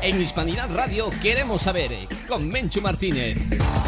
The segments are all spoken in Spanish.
En Hispanidad Radio queremos saber, con Menchu Martínez.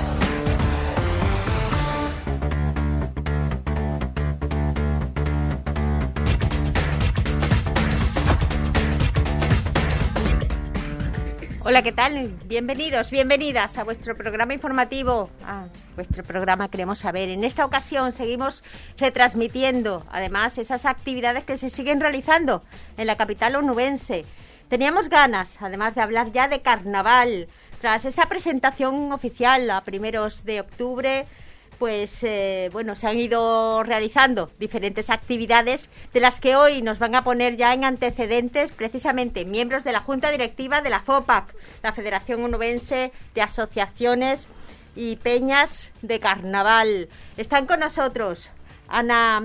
Hola, ¿qué tal? Bienvenidos, bienvenidas a vuestro programa informativo, a vuestro programa Queremos Saber. En esta ocasión seguimos retransmitiendo, además, esas actividades que se siguen realizando en la capital onubense. Teníamos ganas, además, de hablar ya de carnaval. Tras esa presentación oficial a primeros de octubre, pues se han ido realizando diferentes actividades de las que hoy nos van a poner ya en antecedentes precisamente miembros de la Junta Directiva de la FOPAC, la Federación Onubense de Asociaciones y Peñas de Carnaval. Están con nosotros Ana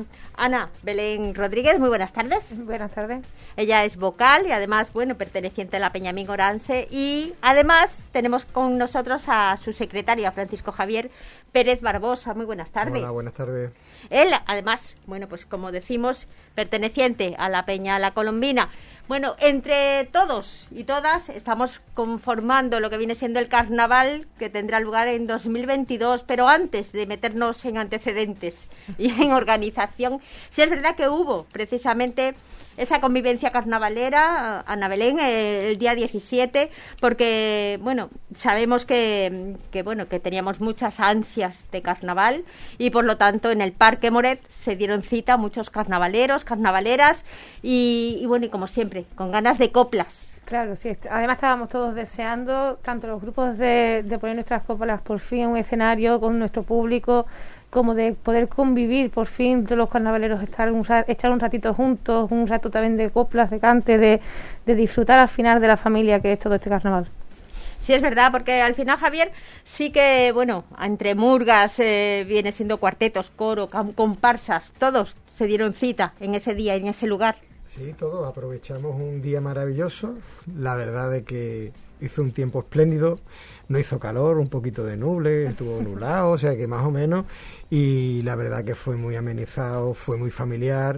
Belén Rodríguez. Muy buenas tardes. Buenas tardes. Ella es vocal y además, perteneciente a la Peña Mingoranse, y además tenemos con nosotros a su secretario, a Francisco Javier Pérez Barbosa. Muy buenas tardes. Hola, buenas tardes. Él, además, como decimos, perteneciente a la Peña La Colombina. Bueno, entre todos y todas estamos conformando lo que viene siendo el carnaval, que tendrá lugar en 2022, pero antes de meternos en antecedentes y en organización, sí es verdad que hubo precisamente esa convivencia carnavalera, Ana Belén, el día 17, porque, sabemos que teníamos muchas ansias de carnaval y, por lo tanto, en el Parque Moret se dieron cita muchos carnavaleros, carnavaleras y como siempre, con ganas de coplas. Claro, sí. Además estábamos todos deseando, tanto los grupos de poner nuestras coplas por fin en un escenario con nuestro público, como de poder convivir por fin de los carnavaleros, echar un ratito juntos, un rato también de coplas, de cante, de disfrutar al final de la familia que es todo este carnaval. Sí, es verdad, porque al final, Javier, sí que, entre murgas, viene siendo cuartetos, coro, comparsas, todos se dieron cita en ese día, en ese lugar. Sí, todos aprovechamos un día maravilloso. La verdad es que hizo un tiempo espléndido, no hizo calor, un poquito de nuble, estuvo nublado, o sea que más o menos, y la verdad que fue muy amenizado, fue muy familiar.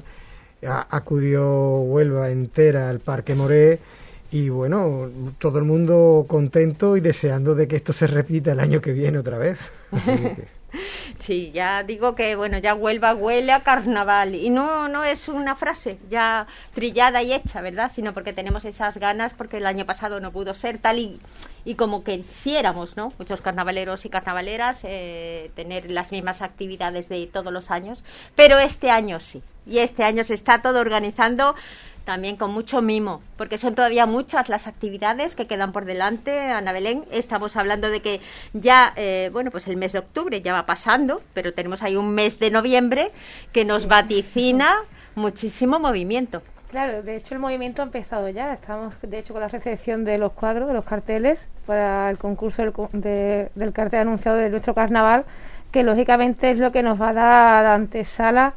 Acudió Huelva entera al Parque Moré y todo el mundo contento y deseando de que esto se repita el año que viene otra vez. Así que... Sí, ya digo que ya Huelva huele a carnaval y no es una frase ya trillada y hecha, ¿verdad? Sino porque tenemos esas ganas, porque el año pasado no pudo ser tal y como quisiéramos, ¿no? Muchos carnavaleros y carnavaleras tener las mismas actividades de todos los años, pero este año sí, y este año se está todo organizando también con mucho mimo, porque son todavía muchas las actividades que quedan por delante, Ana Belén. Estamos hablando de que ya, el mes de octubre ya va pasando, pero tenemos ahí un mes de noviembre que nos vaticina muchísimo movimiento. Claro, de hecho el movimiento ha empezado ya. Estamos, de hecho, con la recepción de los cuadros, de los carteles, para el concurso del cartel anunciado de nuestro carnaval, que lógicamente es lo que nos va a dar antesala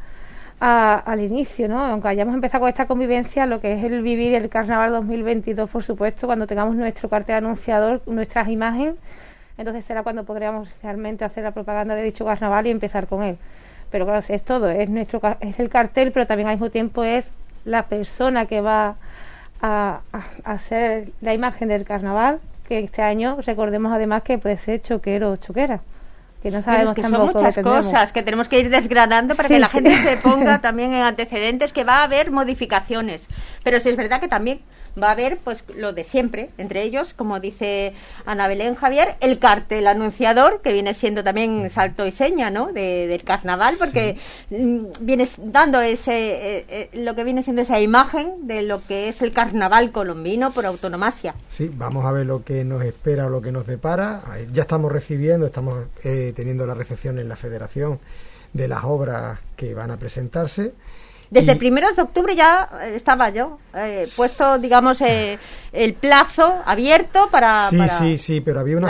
al inicio, ¿no? Aunque hayamos empezado con esta convivencia, lo que es el vivir el carnaval 2022, por supuesto, cuando tengamos nuestro cartel anunciador, nuestras imágenes, entonces será cuando podríamos realmente hacer la propaganda de dicho carnaval y empezar con él. Pero claro, es todo, es el cartel, pero también al mismo tiempo es la persona que va a hacer la imagen del carnaval, que este año recordemos además que puede ser choquero o choquera, que no sabemos, que son muchas cosas que tenemos que ir desgranando para que la gente se ponga también en antecedentes, que va a haber modificaciones, pero sí es verdad que también va a haber lo de siempre, entre ellos, como dice Ana Belén, Javier, el cartel anunciador, que viene siendo también salto y seña, ¿no?, del carnaval, porque vienes dando lo que viene siendo esa imagen de lo que es el carnaval colombino por autonomasia. Sí, vamos a ver lo que nos espera o lo que nos depara. Ya estamos teniendo la recepción en la Federación de las obras que van a presentarse. Desde primeros de octubre ya estaba yo puesto, digamos, el plazo abierto para Sí, pero había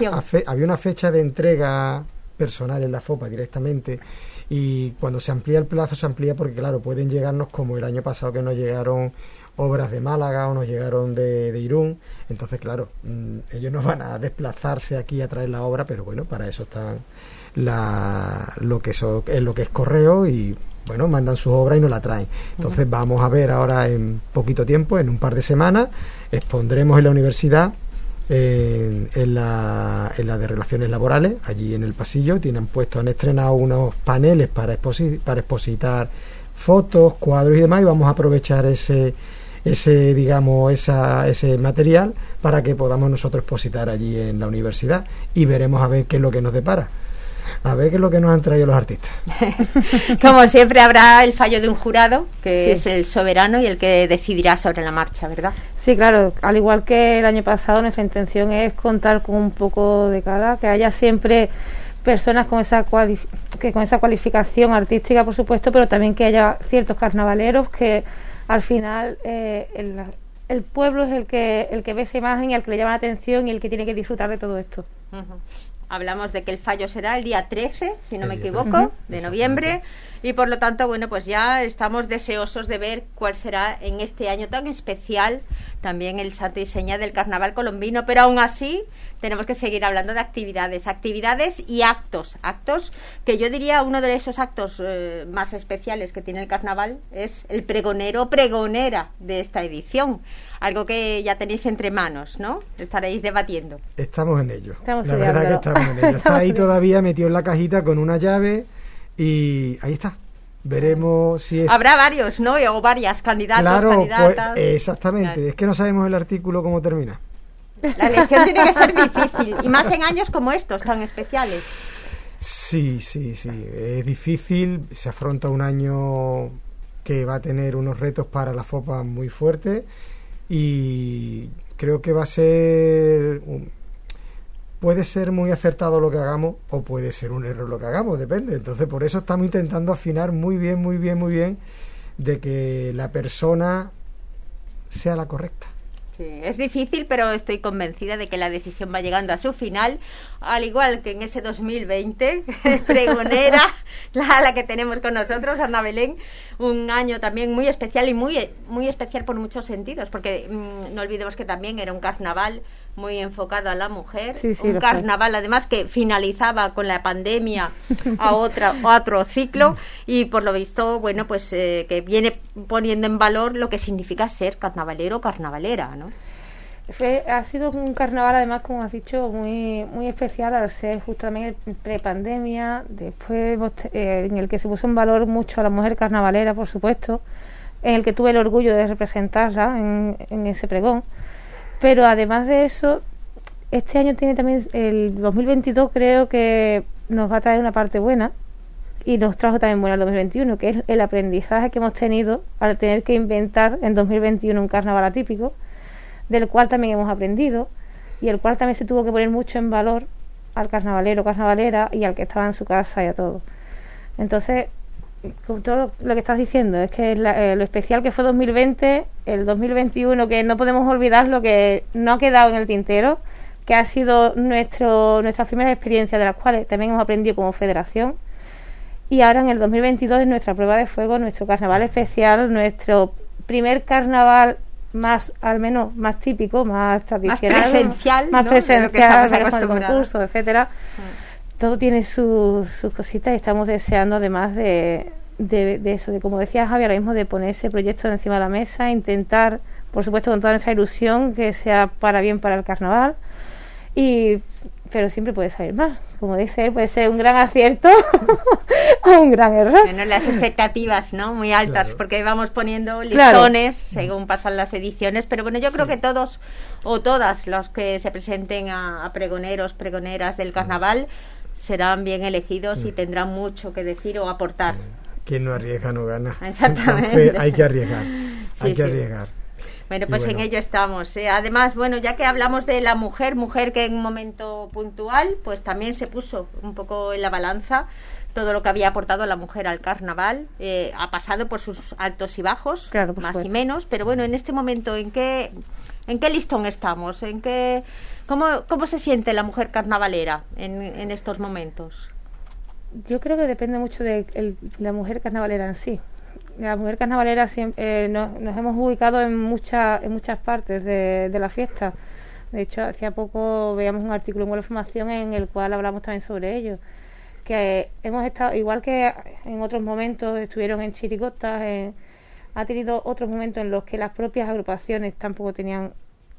una fecha de entrega personal en la FOPA directamente, y cuando se amplía el plazo se amplía porque, claro, pueden llegarnos, como el año pasado que nos llegaron obras de Málaga o nos llegaron de Irún. Entonces, claro, ellos no van a desplazarse aquí a traer la obra, pero bueno, para eso están lo que es correo, y bueno, mandan sus obras y nos la traen. Entonces vamos a ver ahora en poquito tiempo, en un par de semanas, expondremos en la universidad, en la de Relaciones Laborales, allí en el pasillo. Han estrenado unos paneles para expositar fotos, cuadros y demás, y vamos a aprovechar ese material para que podamos nosotros expositar allí en la universidad, y veremos a ver qué es lo que nos depara. A ver qué es lo que nos han traído los artistas. Como siempre habrá el fallo de un jurado, que es el soberano y el que decidirá sobre la marcha, ¿verdad? Sí, claro. Al igual que el año pasado, nuestra intención es contar con un poco de cada, que haya siempre personas con esa cualificación artística, por supuesto, pero también que haya ciertos carnavaleros que al final el pueblo es el que ve esa imagen y al que le llama la atención y el que tiene que disfrutar de todo esto. Uh-huh. Hablamos de que el fallo será el día 13, si no me equivoco, de noviembre, y por lo tanto, bueno, pues ya estamos deseosos de ver cuál será en este año tan especial también el santo y seña del carnaval colombino, pero aún así tenemos que seguir hablando de actividades y actos que yo diría uno de esos actos más especiales que tiene el carnaval es el pregonero o pregonera de esta edición, algo que ya tenéis entre manos, ¿no? Estaréis debatiendo. Estamos en ello. La verdad que estamos en ello. Está ahí todavía metido en la cajita con una llave y ahí está. Veremos si es... Habrá varios, ¿no? O varias candidatas. Pues, exactamente. Claro. Es que no sabemos el artículo cómo termina. La elección tiene que ser difícil, y más en años como estos, tan especiales. Sí. Es difícil. Se afronta un año que va a tener unos retos para la FOPA muy fuertes, y creo que va a ser... Puede ser muy acertado lo que hagamos, o puede ser un error lo que hagamos, depende. Entonces, por eso estamos intentando afinar muy bien de que la persona sea la correcta. Sí, es difícil, pero estoy convencida de que la decisión va llegando a su final, al igual que en ese 2020, pregonera, la que tenemos con nosotros, Ana Belén, un año también muy especial y muy especial por muchos sentidos, porque no olvidemos que también era un carnaval muy enfocado a la mujer, un carnaval además que finalizaba con la pandemia a otro ciclo, y por lo visto, bueno, pues que viene poniendo en valor lo que significa ser carnavalero o carnavalera, ¿no? Ha sido un carnaval, además, como has dicho, muy especial al ser justo también el prepandemia, después en el que se puso en valor mucho a la mujer carnavalera, por supuesto, en el que tuve el orgullo de representarla en ese pregón. Pero además de eso, este año tiene también, el 2022 creo que nos va a traer una parte buena, y nos trajo también buena el 2021, que es el aprendizaje que hemos tenido al tener que inventar en 2021 un carnaval atípico, del cual también hemos aprendido, y el cual también se tuvo que poner mucho en valor al carnavalero, carnavalera, y al que estaba en su casa y a todo. Entonces, con todo lo que estás diciendo, es que lo especial que fue 2020, el 2021, que no podemos olvidar lo que no ha quedado en el tintero, que ha sido nuestras primeras experiencias, de las cuales también hemos aprendido como federación, y ahora en el 2022 es nuestra prueba de fuego, nuestro carnaval especial, nuestro primer carnaval al menos más típico, más tradicional, más presencial, con el concurso, etcétera. Todo tiene sus cositas, y estamos deseando, además de eso, de, como decía Javi, ahora mismo, de poner ese proyecto encima de la mesa, intentar, por supuesto, con toda nuestra ilusión, que sea para el carnaval, pero siempre puede salir mal. Como dice él, puede ser un gran acierto o un gran error. Bueno, las expectativas, ¿no? Muy altas, claro, porque vamos poniendo listones según pasan las ediciones, pero bueno, yo creo que todos o todas los que se presenten a pregoneros, pregoneras del carnaval serán bien elegidos y tendrán mucho que decir o aportar. Quien no arriesga no gana. Exactamente. Entonces hay que arriesgar, hay que arriesgar. Bueno, pues en ello estamos. Además, bueno, ya que hablamos de la mujer que en un momento puntual, pues también se puso un poco en la balanza todo lo que había aportado la mujer al carnaval. Ha pasado por sus altos y bajos, claro, más y menos, pero bueno, en este momento, ¿en qué listón estamos? ¿Cómo se siente la mujer carnavalera en estos momentos? Yo creo que depende mucho de la mujer carnavalera en sí. La mujer carnavalera siempre, nos hemos ubicado en muchas partes de la fiesta. De hecho, hacía poco veíamos un artículo en Web de Formación en el cual hablamos también sobre ello, que hemos estado, igual que en otros momentos estuvieron en chirigotas, ha tenido otros momentos en los que las propias agrupaciones tampoco tenían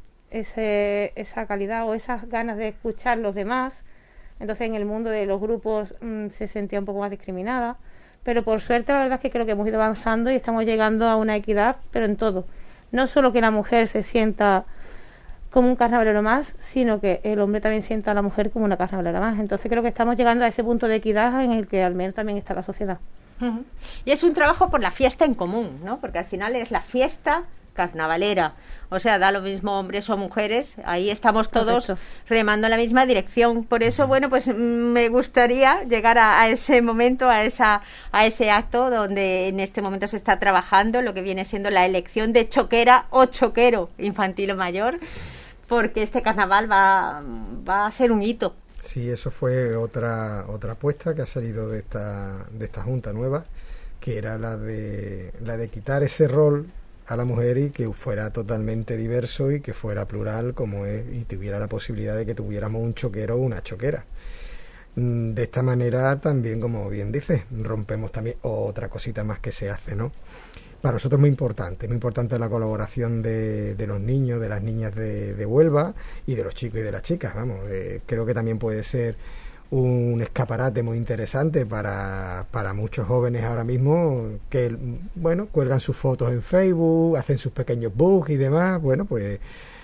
esa calidad o esas ganas de escuchar los demás. Entonces en el mundo de los grupos se sentía un poco más discriminada, pero por suerte la verdad es que creo que hemos ido avanzando y estamos llegando a una equidad, pero en todo. No solo que la mujer se sienta como un carnavalero más, sino que el hombre también sienta a la mujer como una carnavalera más. Entonces creo que estamos llegando a ese punto de equidad en el que al menos también está la sociedad. Uh-huh. Y es un trabajo por la fiesta en común, ¿no? Porque al final es la fiesta carnavalera, o sea, da lo mismo hombres o mujeres, ahí estamos todos Correcto. remando en la misma dirección. Por eso, bueno, pues me gustaría llegar a ese momento, a ese acto donde en este momento se está trabajando lo que viene siendo la elección de choquera o choquero, infantil o mayor, porque este carnaval va a ser un hito. Sí, eso fue otra apuesta que ha salido de esta junta nueva, que era la de quitar ese rol a la mujer y que fuera totalmente diverso y que fuera plural como es, y tuviera la posibilidad de que tuviéramos un choquero o una choquera. De esta manera también, como bien dices, rompemos también otra cosita más que se hace, ¿no? Para nosotros muy importante la colaboración de los niños, de las niñas de Huelva y de los chicos y de las chicas, vamos, creo que también puede ser un escaparate muy interesante para muchos jóvenes ahora mismo que, bueno, cuelgan sus fotos en Facebook, hacen sus pequeños books y demás. Bueno, pues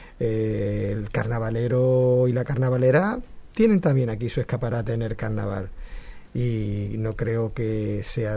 el carnavalero y la carnavalera tienen también aquí su escaparate en el carnaval, y no creo que sea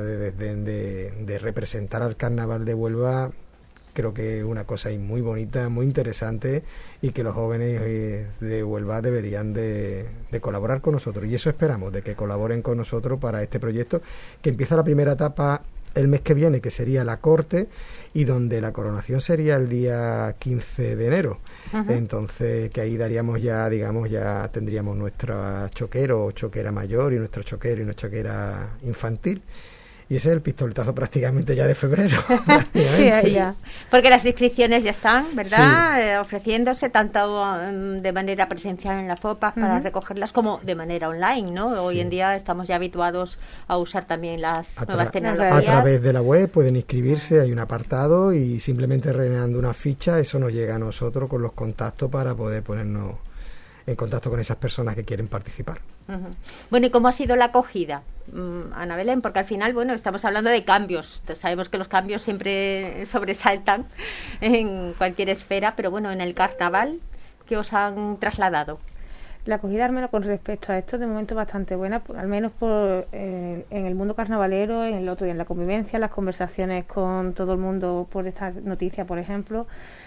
de representar al carnaval de Huelva. Creo que es una cosa ahí muy bonita, muy interesante, y que los jóvenes de Huelva deberían de colaborar con nosotros. Y eso esperamos, de que colaboren con nosotros para este proyecto, que empieza la primera etapa el mes que viene, que sería la corte, y donde la coronación sería el día 15 de enero. Uh-huh. Entonces, que ahí daríamos ya, digamos, ya tendríamos nuestra choquero o choquera mayor y nuestro choquero y nuestra choquera infantil. Y ese es el pistoletazo prácticamente ya de febrero. Sí, ya. Porque las inscripciones ya están, ¿verdad? Sí. Ofreciéndose tanto de manera presencial en la FOPA para recogerlas como de manera online, ¿no? Sí. Hoy en día estamos ya habituados a usar también las nuevas tecnologías. A través de la web pueden inscribirse, hay un apartado y simplemente rellenando una ficha, eso nos llega a nosotros con los contactos para poder ponernos en contacto con esas personas que quieren participar. Uh-huh. Bueno, ¿y cómo ha sido la acogida, Ana Belén? Porque al final, bueno, estamos hablando de cambios. Sabemos que los cambios siempre sobresaltan en cualquier esfera, pero bueno, en el carnaval, ¿qué os han trasladado? La acogida, al menos con respecto a esto, de momento bastante buena, al menos en el mundo carnavalero, en el otro día, en la convivencia, en las conversaciones con todo el mundo por esta noticia, por ejemplo.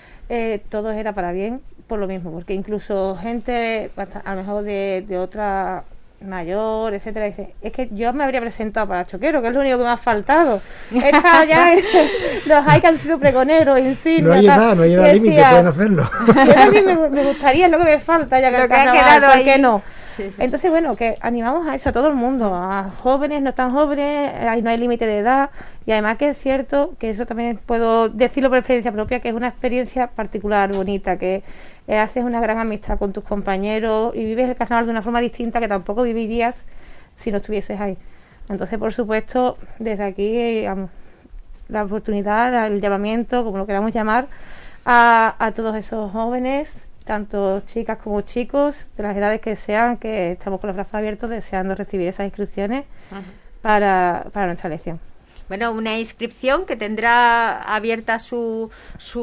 Todo era para bien, por lo mismo, porque incluso gente a lo mejor de otra mayor, etcétera, dice, es que yo me habría presentado para choquero, que es lo único que me ha faltado. Esta ya los hay que han sido pregoneros, insignias. No hay edad límite, pueden hacerlo. Yo también me gustaría, es lo que me falta, ya que lo el que ha carnaval, quedado ¿por ahí? qué no? Sí, sí. Entonces, bueno, que animamos a eso, a todo el mundo, a jóvenes, no tan jóvenes, ahí no hay límite de edad, y además que es cierto, que eso también puedo decirlo por experiencia propia, que es una experiencia particular, bonita, que haces una gran amistad con tus compañeros y vives el carnaval de una forma distinta que tampoco vivirías si no estuvieses ahí. Entonces, por supuesto, desde aquí, la oportunidad, el llamamiento, como lo queramos llamar, a todos esos jóvenes, tanto chicas como chicos, de las edades que sean, que estamos con los brazos abiertos deseando recibir esas inscripciones para nuestra elección. Bueno, una inscripción que tendrá abierta su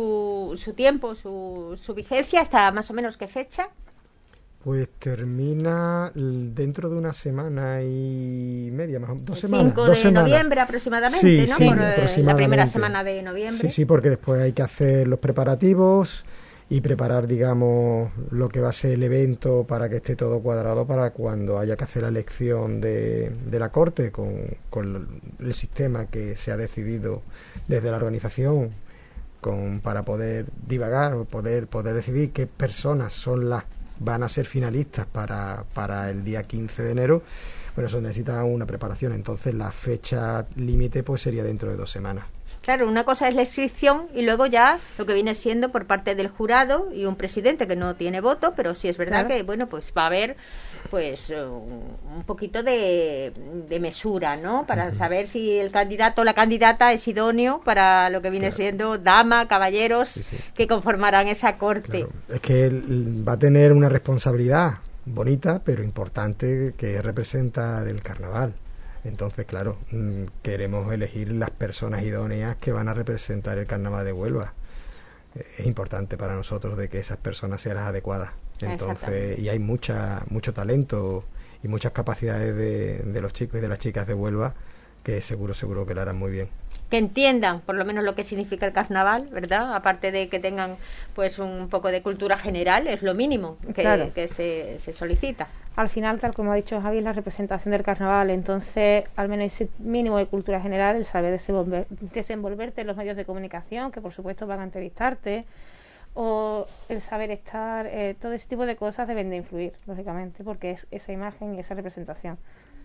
tiempo, su vigencia, ¿hasta más o menos qué fecha? Pues termina dentro de una semana y media, más o menos, 2 semanas. 5 de noviembre aproximadamente, sí, ¿no? Sí, por aproximadamente. La primera semana de noviembre. Sí, porque después hay que hacer los preparativos y preparar, digamos, lo que va a ser el evento para que esté todo cuadrado para cuando haya que hacer la elección de la corte con el sistema que se ha decidido desde la organización para poder divagar o poder decidir qué personas son las van a ser finalistas para el día 15 de enero. Bueno, eso necesita una preparación, entonces la fecha límite pues sería dentro de 2 semanas. Claro, una cosa es la inscripción y luego ya lo que viene siendo por parte del jurado y un presidente que no tiene voto, pero sí es verdad que, bueno, pues va a haber pues un poquito de mesura, ¿no? Para saber si el candidato o la candidata es idóneo para lo que viene siendo dama, caballeros que conformarán esa corte. Claro. Es que él va a tener una responsabilidad bonita, pero importante, que es representar el carnaval. Entonces, claro, queremos elegir las personas idóneas que van a representar el carnaval de Huelva. Es importante para nosotros de que esas personas sean las adecuadas. Entonces, y hay mucho talento y muchas capacidades de los chicos y de las chicas de Huelva que seguro que lo harán muy bien. Que entiendan por lo menos lo que significa el carnaval, ¿verdad? Aparte de que tengan pues un poco de cultura general, es lo mínimo que se solicita. Al final, tal como ha dicho Javi, es la representación del carnaval, entonces al menos ese mínimo de cultura general, el saber desenvolverte en los medios de comunicación, que por supuesto van a entrevistarte, o el saber estar, todo ese tipo de cosas deben de influir, lógicamente, porque es esa imagen y esa representación.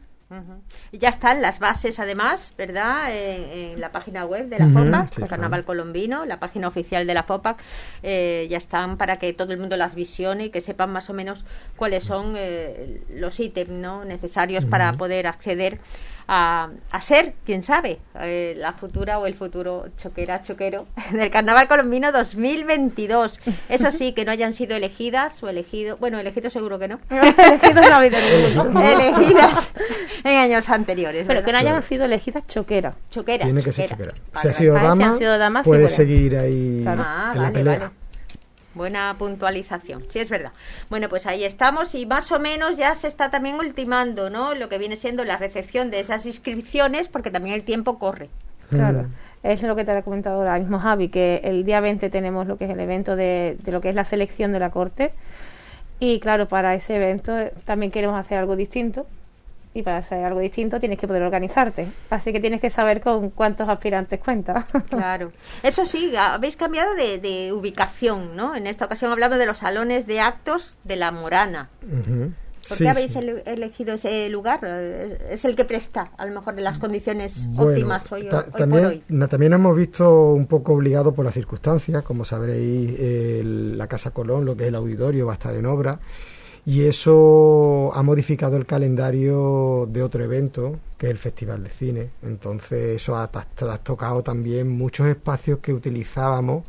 Y ya están las bases, además, ¿verdad? En la página web de la FOPAC, Carnaval Colombino, la página oficial de la FOPAC, ya están para que todo el mundo las visione y que sepan más o menos cuáles son los ítems, ¿no?, necesarios para poder acceder a ser, quién sabe, la futura o el futuro choquero del Carnaval Colombino 2022. Eso sí, que no hayan sido elegidas o elegido, bueno, elegido seguro que no. Elegidos no ha habido ninguno. Elegidas en años anteriores, pero ¿verdad? que no hayan sido elegidas choqueras. Tiene que ser choquera. Vale, si ha sido dama, puede seguir ahí en la pelea. Vale. Buena puntualización, sí, es verdad. Bueno, pues ahí estamos y más o menos ya se está también ultimando, ¿no?, lo que viene siendo la recepción de esas inscripciones, porque también el tiempo corre. Claro, es lo que te ha comentado ahora mismo Javi, que el día 20 tenemos lo que es el evento de lo que es la selección de la corte, y claro, para ese evento también queremos hacer algo distinto, y para hacer algo distinto tienes que poder organizarte, así que tienes que saber con cuántos aspirantes cuentas. Claro, eso sí, habéis cambiado de ubicación, ¿no? En esta ocasión hablamos de los salones de actos de La Morana. ¿Por qué habéis elegido ese lugar? ¿Es el que presta a lo mejor de las condiciones óptimas hoy por hoy? También hemos visto un poco obligado por las circunstancias, como sabréis, la Casa Colón, lo que es el auditorio, va a estar en obra. Y eso ha modificado el calendario de otro evento, que es el Festival de Cine. Entonces eso ha trastocado también muchos espacios que utilizábamos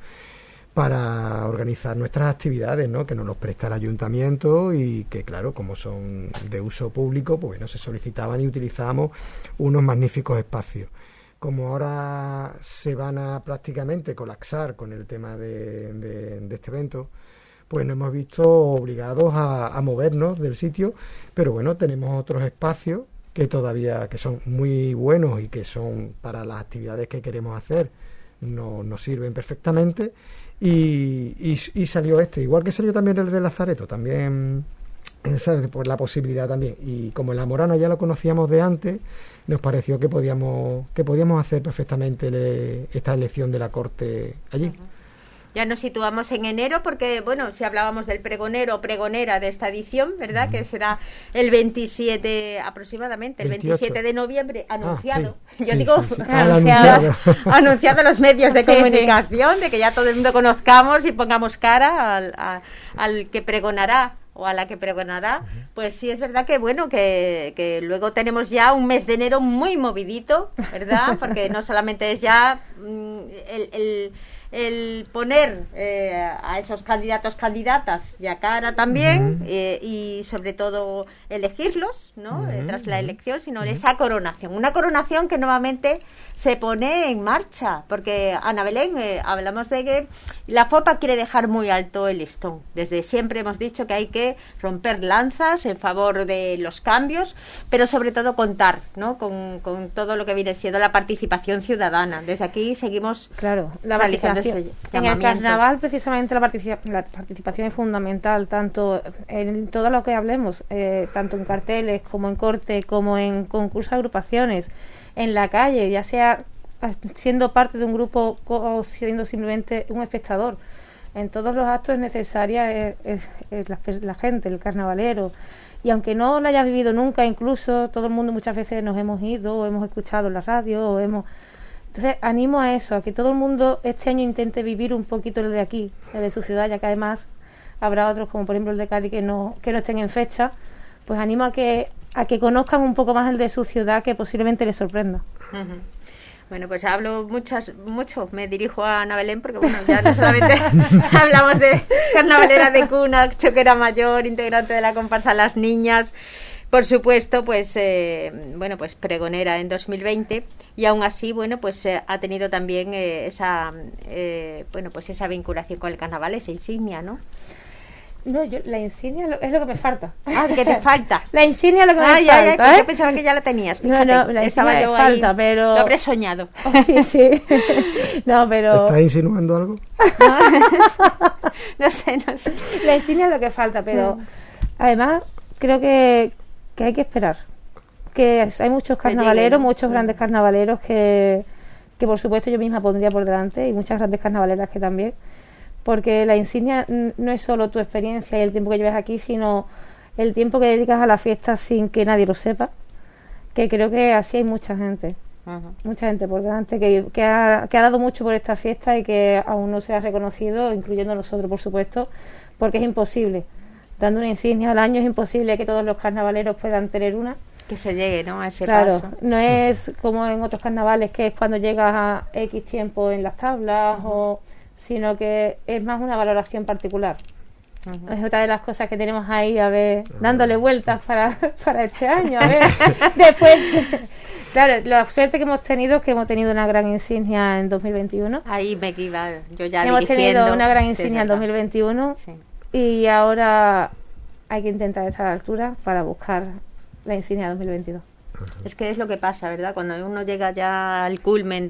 para organizar nuestras actividades, ¿no?, que nos los presta el ayuntamiento y que, claro, como son de uso público, pues bueno, se solicitaban y utilizábamos unos magníficos espacios. Como ahora se van a prácticamente colapsar con el tema de este evento, pues nos hemos visto obligados a movernos del sitio, pero bueno, tenemos otros espacios que todavía que son muy buenos y que son para las actividades que queremos hacer, nos sirven perfectamente, y salió igual que salió también el de Lazareto, también pues la posibilidad también, y como en La Morana ya lo conocíamos de antes, nos pareció que podíamos hacer perfectamente esta elección de la corte allí. Ya nos situamos en enero porque, bueno, si hablábamos del pregonero o pregonera de esta edición, ¿verdad?, que será el 27 aproximadamente, el 27 de noviembre, anunciado. Anunciado a los medios de comunicación, de que ya todo el mundo conozcamos y pongamos cara al que pregonará o a la que pregonará. Pues sí, es verdad que bueno, que luego tenemos ya un mes de enero muy movidito, ¿verdad?, porque no solamente es ya el poner a esos candidatas ya cara también, y sobre todo elegirlos, ¿no?, tras la elección, sino esa coronación, una coronación que nuevamente se pone en marcha, porque Ana Belén, hablamos de que la FOPA quiere dejar muy alto el listón. Desde siempre hemos dicho que hay que romper lanzas en favor de los cambios, pero sobre todo contar, ¿no?, con todo lo que viene siendo la participación ciudadana. Desde aquí seguimos realizando ese llamamiento. En el carnaval, precisamente, la participación es fundamental, tanto en todo lo que hablemos, tanto en carteles como en corte, como en concursos de agrupaciones, en la calle, ya sea siendo parte de un grupo o siendo simplemente un espectador. En todos los actos es necesaria la gente, el carnavalero. Y aunque no lo haya vivido nunca, incluso todo el mundo muchas veces nos hemos ido, o hemos escuchado en la radio, o hemos... Entonces animo a eso, a que todo el mundo este año intente vivir un poquito lo de aquí, lo de su ciudad, ya que además habrá otros, como por ejemplo el de Cádiz, que no estén en fecha, pues animo a que conozcan un poco más el de su ciudad, que posiblemente les sorprenda. Uh-huh. Bueno, pues hablo mucho, me dirijo a Ana Belén, porque bueno, ya no solamente hablamos de carnavalera de cuna, choquera mayor, integrante de la comparsa Las Niñas, por supuesto, pues bueno, pues pregonera en 2020, y aún así, bueno, pues ha tenido también esa vinculación con el carnaval, esa insignia, ¿no? No, la insignia es lo que me falta. Ah, ¿qué te falta? La insignia es lo que me falta. Ya, yo pensaba que ya la tenías. Fíjate, no, la estaba yo me falta, ahí, pero... Lo habré soñado. Oh, sí. No, pero... ¿Estás insinuando algo? No sé. La insignia es lo que falta, pero además creo que hay que esperar. Que hay muchos carnavaleros, muchos grandes carnavaleros que por supuesto yo misma pondría por delante, y muchas grandes carnavaleras que también. Porque la insignia no es solo tu experiencia y el tiempo que llevas aquí, sino el tiempo que dedicas a la fiesta sin que nadie lo sepa, que creo que así hay mucha gente, mucha gente por delante que ha dado mucho por esta fiesta y que aún no se ha reconocido, incluyendo nosotros, por supuesto, porque es imposible. Dando una insignia al año es imposible que todos los carnavaleros puedan tener una. Que se llegue, ¿no?, a ese paso. Claro, no es como en otros carnavales, que es cuando llegas a X tiempo en las tablas sino que es más una valoración particular. Es otra de las cosas que tenemos ahí, a ver, dándole vueltas para este año, a ver. Después, claro, la suerte que hemos tenido es que hemos tenido una gran insignia en 2021. Ahí me iba yo ya hemos dirigiendo. Tenido una gran insignia en 2021 y ahora hay que intentar estar a la altura para buscar la insignia 2022. Es que es lo que pasa, ¿verdad? Cuando uno llega ya al culmen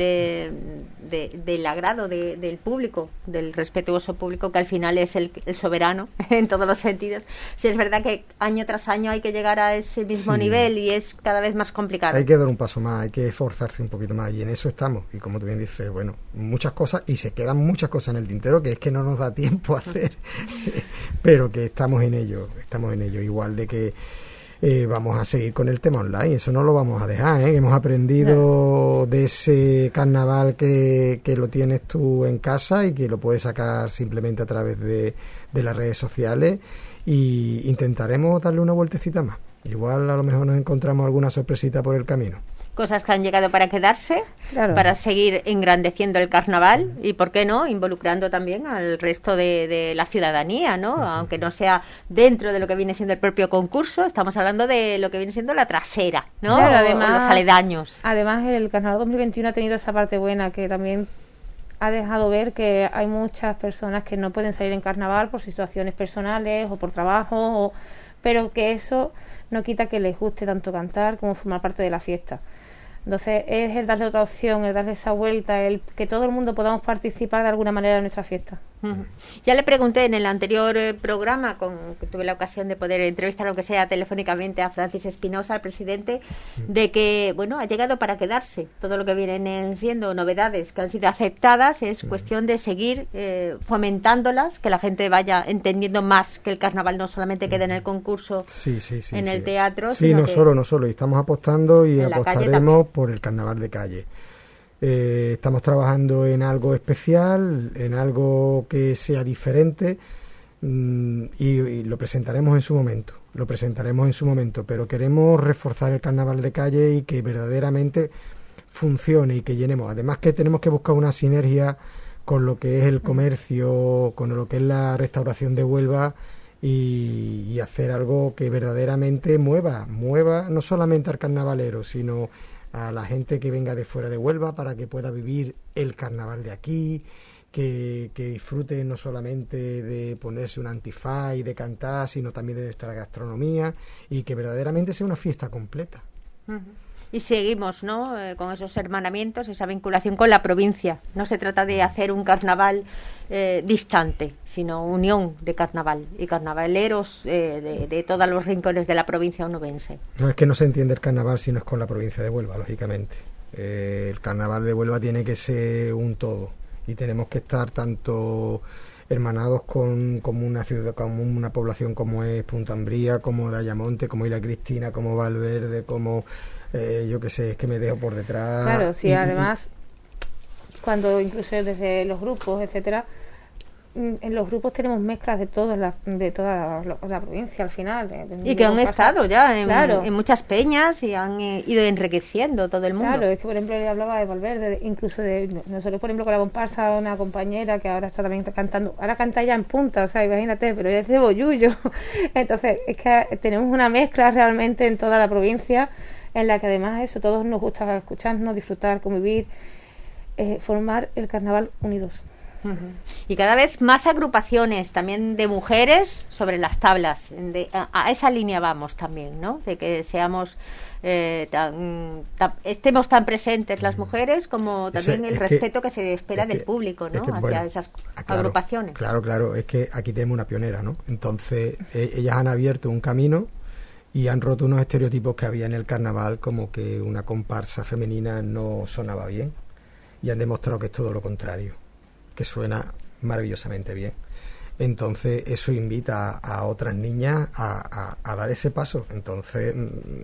del agrado del público, del respetuoso público, que al final es el soberano en todos los sentidos. Sí, es verdad que año tras año hay que llegar a ese mismo nivel y es cada vez más complicado. Hay que dar un paso más, hay que esforzarse un poquito más, y en eso estamos. Y como tú bien dices, bueno, muchas cosas, y se quedan muchas cosas en el tintero que es que no nos da tiempo a hacer, pero que estamos en ello, igual de que vamos a seguir con el tema online, eso no lo vamos a dejar, hemos aprendido de ese carnaval que lo tienes tú en casa y que lo puedes sacar simplemente a través de las redes sociales, y intentaremos darle una vueltecita más. Igual a lo mejor nos encontramos alguna sorpresita por el camino. Cosas que han llegado para quedarse, para seguir engrandeciendo el carnaval y, ¿por qué no?, involucrando también al resto de la ciudadanía, ¿no? Aunque no sea dentro de lo que viene siendo el propio concurso, estamos hablando de lo que viene siendo la trasera, ¿no? Claro, además, o los aledaños. Además, el Carnaval 2021 ha tenido esa parte buena, que también ha dejado ver que hay muchas personas que no pueden salir en carnaval por situaciones personales o por trabajo, pero que eso no quita que les guste tanto cantar como formar parte de la fiesta. Entonces es el darle otra opción, el darle esa vuelta, el que todo el mundo podamos participar de alguna manera en nuestra fiesta. Ya le pregunté en el anterior programa, que tuve la ocasión de poder entrevistar, aunque sea telefónicamente, a Francis Espinosa, el presidente, de que, bueno, ha llegado para quedarse. Todo lo que vienen siendo novedades que han sido aceptadas es cuestión de seguir fomentándolas, que la gente vaya entendiendo más que el carnaval no solamente queda en el concurso, en el teatro. Sí, no solo, y estamos apostando y apostaremos por el carnaval de calle. Estamos trabajando en algo especial, en algo que sea diferente, y lo presentaremos en su momento, pero queremos reforzar el carnaval de calle y que verdaderamente funcione y que llenemos. Además que tenemos que buscar una sinergia con lo que es el comercio, con lo que es la restauración de Huelva, y hacer algo que verdaderamente mueva no solamente al carnavalero, sino a la gente que venga de fuera de Huelva, para que pueda vivir el carnaval de aquí, que disfrute no solamente de ponerse un antifaz y de cantar, sino también de nuestra gastronomía, y que verdaderamente sea una fiesta completa. Y seguimos, ¿no?, con esos hermanamientos, esa vinculación con la provincia. No se trata de hacer un carnaval distante, sino unión de carnaval y carnavaleros de todos los rincones de la provincia onubense. No es que no se entiende el carnaval si no es con la provincia de Huelva, lógicamente. El carnaval de Huelva tiene que ser un todo, y tenemos que estar tanto hermanados como una ciudad, como una población como es Punta Ambría, como Dayamonte, como Isla Cristina, como Valverde, como yo qué sé, es que me dejo por detrás. Claro, sí, además cuando incluso desde los grupos, etcétera, en los grupos tenemos mezclas de toda la provincia al final. Y que han estado ya en muchas peñas y han ido enriqueciendo todo el mundo. Claro, es que por ejemplo le hablaba de Valverde, incluso de nosotros, por ejemplo, con la comparsa, una compañera que ahora está también cantando, ahora canta ya en punta, o sea, imagínate, pero ella es de Bollullo. Entonces, es que tenemos una mezcla realmente en toda la provincia, en la que además eso, todos nos gusta escucharnos, disfrutar, convivir, formar el carnaval unidos. Y cada vez más agrupaciones también de mujeres sobre las tablas. A esa línea vamos también, ¿no? De que seamos estemos tan presentes las mujeres como también el respeto que se espera del público, ¿no? Hacia esas agrupaciones. Claro. Es que aquí tenemos una pionera, ¿no? Entonces ellas han abierto un camino y han roto unos estereotipos que había en el carnaval, como que una comparsa femenina no sonaba bien, y han demostrado que es todo lo contrario, que suena maravillosamente bien. Entonces eso invita a otras niñas a dar ese paso. Entonces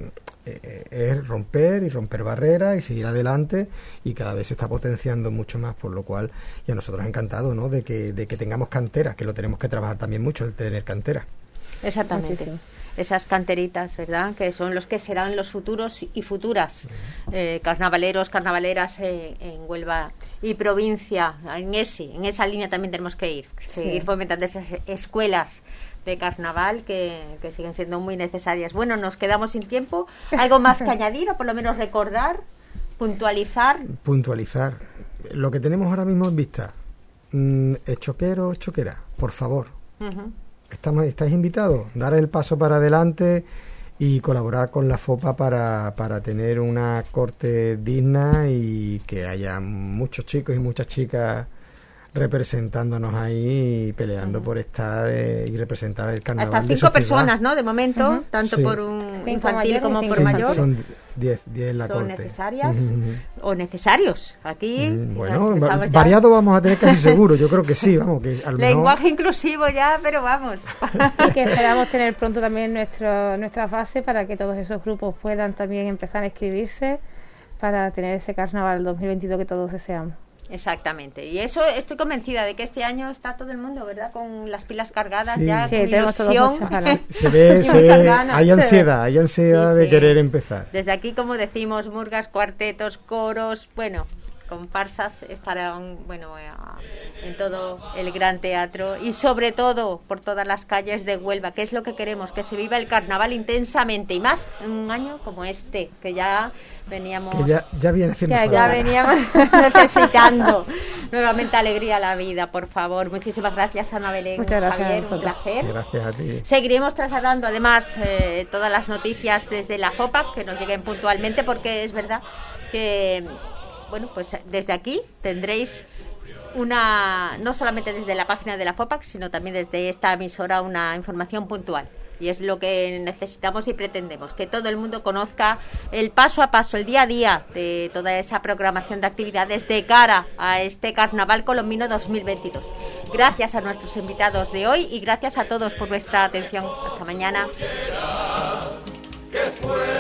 es romper barreras y seguir adelante, y cada vez se está potenciando mucho más, por lo cual, y a nosotros encantado, ¿no? de que tengamos cantera, que lo tenemos que trabajar también mucho, el tener cantera. Exactamente. Muchísimo. Esas canteritas, ¿verdad? Que son los que serán los futuros y futuras carnavaleros, carnavaleras en Huelva y provincia. En esa línea también tenemos que ir. Seguir fomentando esas escuelas de carnaval que siguen siendo muy necesarias. Bueno, nos quedamos sin tiempo. ¿Algo más que añadir o por lo menos recordar, puntualizar? Puntualizar. Lo que tenemos ahora mismo en vista. Choquero, choquera, por favor. Estáis invitados, dar el paso para adelante y colaborar con la FOPA para tener una corte digna y que haya muchos chicos y muchas chicas representándonos ahí y peleando por estar y representar el carnaval. Hasta 5 personas, ¿no? De momento, tanto por un infantil como por mayor. Son 10 en la corte. ¿Son necesarias o necesarios? Aquí. Bueno, variado vamos a tener casi seguro, yo creo que sí, vamos. Que a lo lenguaje mejor... inclusivo ya, pero vamos. Y que esperamos tener pronto también nuestra fase para que todos esos grupos puedan también empezar a inscribirse para tener ese carnaval 2022 que todos deseamos. Exactamente, y eso estoy convencida de que este año está todo el mundo, ¿verdad? Con las pilas cargadas, ya con ilusión. Se ve, hay ansiedad de querer empezar. Desde aquí, como decimos, murgas, cuartetos, coros, bueno, comparsas estarán, en todo el gran teatro y sobre todo por todas las calles de Huelva, que es lo que queremos, que se viva el carnaval intensamente, y más en un año como este, que ya veníamos, que ya viene haciendo falta. Ya veníamos necesitando nuevamente alegría a la vida, por favor. Muchísimas gracias, Ana Belén. Muchas gracias, Javier, un placer. Gracias a ti. Seguiremos trasladando además todas las noticias desde la FOPAC, que nos lleguen puntualmente, porque es verdad que pues desde aquí tendréis no solamente desde la página de la FOPAC, sino también desde esta emisora, una información puntual. Y es lo que necesitamos y pretendemos, que todo el mundo conozca el paso a paso, el día a día de toda esa programación de actividades de cara a este Carnaval Colombino 2022. Gracias a nuestros invitados de hoy y gracias a todos por vuestra atención. Hasta mañana.